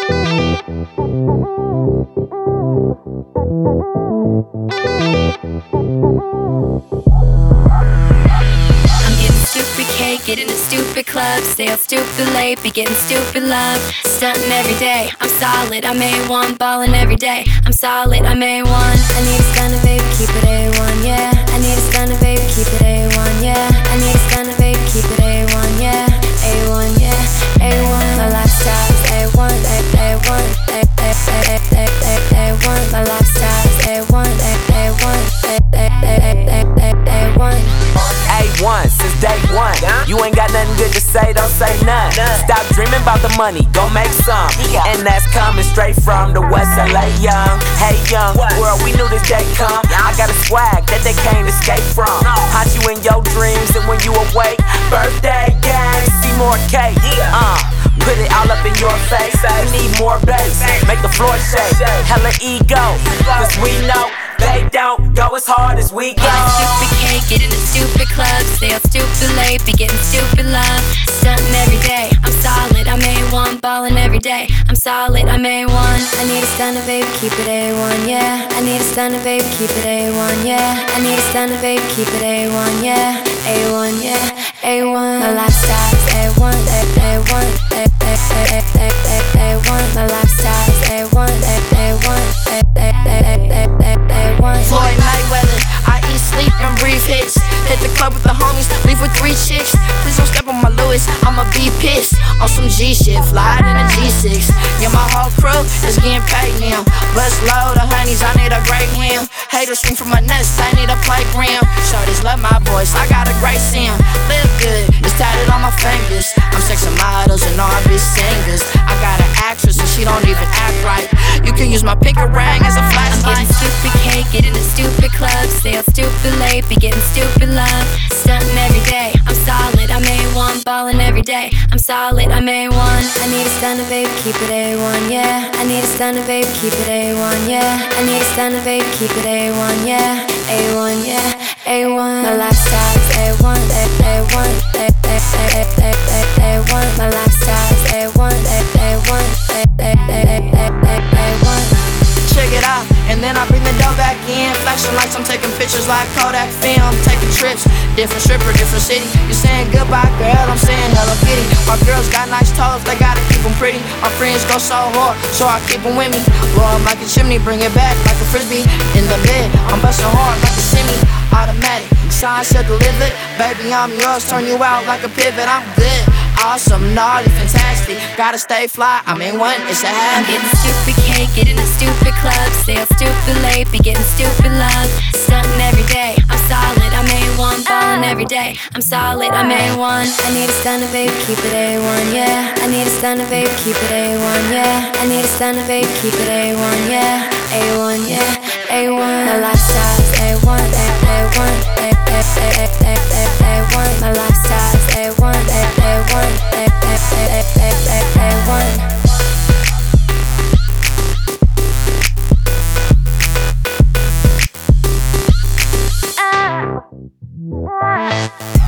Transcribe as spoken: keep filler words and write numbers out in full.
Get into stupid clubs, stay out stupid late, be getting stupid love. Stunting every day, I'm solid, I'm A one. Ballin' every day, I'm solid, I'm A one. I need a stunner, baby, keep it A one, yeah. I need a stunner, baby, keep it A one, yeah. I need a stunner, baby, keep it A one, yeah. A one, yeah, A one. My lifestyle is A one, A, A1, A, A, A, A, A, A1. My lifestyle is A one, A, A1, A, A, A, A, A, A1. A one since day one. You ain't got nothing good to say, don't say none. Stop dreaming about the money, go make some. And that's coming straight from the West L A young. Hey young world, we knew this day come. I got a swag that they can't escape from. Haunt you in your dreams and when you awake. Birthday gang, see more cake. Uh, put it all up in your face. We need more bass, make the floor shake. Hella ego, cause we know they don't go as hard as we go. Get stupid cake, get into stupid clubs, stay out stupid late, be getting stupid love. Stunting every day, I'm solid, I'm A one. Ballin' every day, I'm solid, I'm A one. I need a stunner, baby, keep it A one, yeah. I need a stunner, baby, keep it A one, yeah. I need a stunner, baby, keep it A one, yeah. A one, yeah, A one. My lifestyle is A one, A, A1, A, A, A, A, A, A1. My lifestyle is A one, A, A1, A, A, A, A, A, A1. Floyd Mayweather, I eat, sleep, and breathe hits. Hit the club with the homies, leave with three chicks. Please don't step on my Louis, I'ma be pissed. On some G shit, fly in a G six. Yeah, my whole crew is getting paid now. Bust load of honeys, I need a great wham. Haters swing from my nest, I need a playground. Shorties love my voice, I got a great sound. Live good, it's tatted on my fingers. I'm sexing models and all I be singers. I got an actress and she don't even act right. You can use my pinky ring as a flashlight. I'm getting stupid cake, get into stupid clubs, stay out stupid late, be getting stupid love. Stunting every day, I'm solid, I'm A one. Ballin' every day, I'm solid, I'm A one. I need a stunner, baby, keep it A one, yeah. I need a stunner, baby, keep it A one, yeah. I need a stunner, baby, keep it A one, yeah. A one, yeah, A one. My lifestyle is A one, A, A1, A, A, A, A, A, A1. My lifestyle is A one, A, A1, A, A, A, A, A, A1. Check it out, and then I bring the dough back in. Flashing lights, I'm taking pictures like Kodak film. Taking trips, different stripper, different city. You saying goodbye, girl, I'm saying Hello Kitty. My girls got nice toes, they gotta keep them pretty. My friends go so hard, so I keep them with me. Blow 'em like a chimney, bring it back like a frisbee. In the bed, I'm busting hard like a semi. Automatic, sign said delivered. Baby, I'm yours, turn you out like a pivot. I'm good, awesome, naughty, fantastic. Gotta stay fly, I'm in one, it's a I'm habit. getting stupid cake, get into stupid clubs, stay out stupid late, be getting stupid love. Stunting every day, I'm solid, I'm A one. Ballin' every day, I'm solid, I'm A one. I need a stunner, baby, keep it A one, yeah. I need a stunner, baby, keep it A one, yeah. I need a stunner, baby, keep it A one, yeah. A one, yeah, A one. My lifestyle is A one, A, A1, A, A, A, A, A, A1. My lifestyle is A one, A, A1, A, A, A, A, A, A1. Ah.